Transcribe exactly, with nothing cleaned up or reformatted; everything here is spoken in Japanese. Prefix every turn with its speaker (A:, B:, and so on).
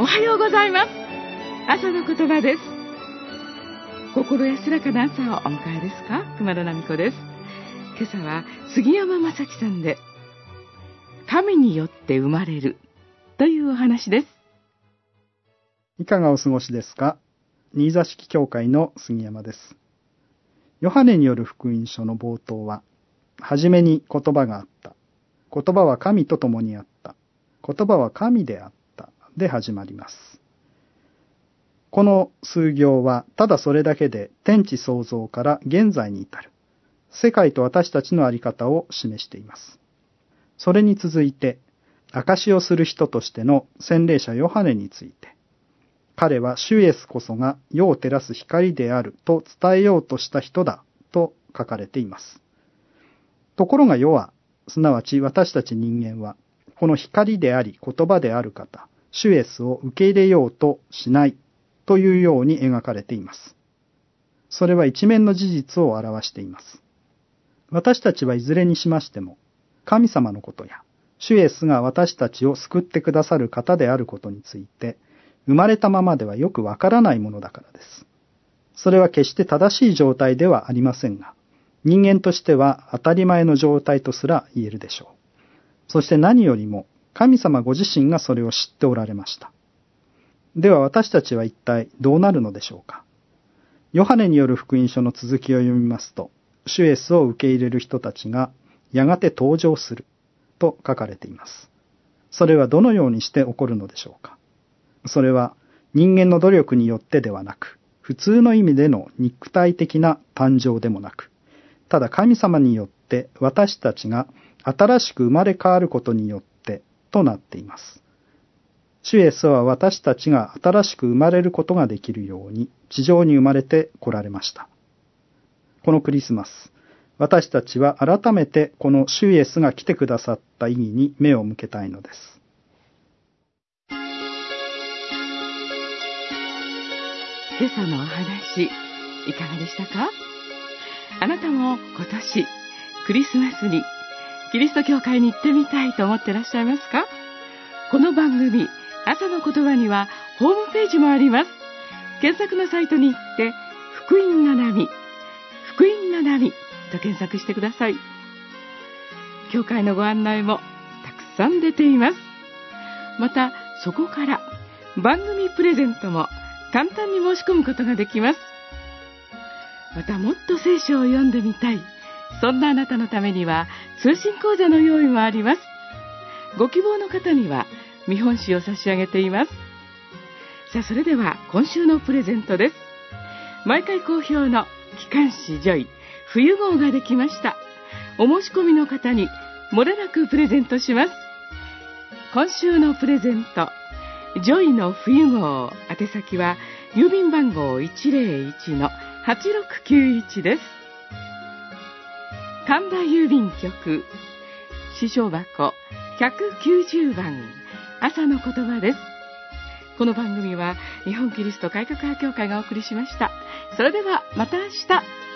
A: はようございます。朝の言葉です。心安らかな朝をお迎えですか？熊田奈美子です。今朝は杉山正樹さんで、神によって生まれるというお話です。
B: いかがお過ごしですか？新座敷教会の杉山です。ヨハネによる福音書の冒頭は、はじめに言葉があった。言葉は神と共にあった。言葉は神であった。で始まります。この数行は、ただそれだけで天地創造から現在に至る、世界と私たちの在り方を示しています。それに続いて、証しをする人としての洗礼者ヨハネについて、彼は主イエスこそが世を照らす光であると伝えようとした人だと書かれています。ところが世は、すなわち私たち人間は、この光であり言葉である方、主イエスを受け入れようとしないというように描かれています。それは一面の事実を表しています。私たちはいずれにしましても、神様のことや、主イエスが私たちを救ってくださる方であることについて、生まれたままではよくわからないものだからです。それは決して正しい状態ではありませんが、人間としては当たり前の状態とすら言えるでしょう。そして何よりも、神様ご自身がそれを知っておられました。では私たちは一体どうなるのでしょうか。ヨハネによる福音書の続きを読みますと、主イエスを受け入れる人たちがやがて登場すると書かれています。それはどのようにして起こるのでしょうか。それは人間の努力によってではなく、普通の意味での肉体的な誕生でもなく、ただ神様によって私たちが新しく生まれ変わることによってとなっています。主イエスは私たちが新しく生まれることができるように地上に生まれて来られました。このクリスマス、私たちは改めてこの主イエスが来てくださった意義に目を向けたいのです。
A: 今朝のお話、いかがでしたか？あなたも今年、クリスマスにキリスト教会に行ってみたいと思ってらっしゃいますか？この番組、朝の言葉にはホームページもあります。検索のサイトに行って、福音の波、福音の波と検索してください。教会のご案内もたくさん出ています。また、そこから番組プレゼントも簡単に申し込むことができます。またもっと聖書を読んでみたい、そんなあなたのためには通信講座の用意もあります。ご希望の方には見本紙を差し上げています。さあ、それでは今週のプレゼントです。毎回好評の機関誌ジョイ冬号ができました。お申し込みの方に漏れなくプレゼントします。今週のプレゼント、ジョイの冬号、宛先は郵便番号 いちまるいちのはちろくきゅういち です。神田郵便局支所箱ひゃくきゅうじゅうばん、朝の言葉です。この番組は日本キリスト改革派協会がお送りしました。それではまた明日。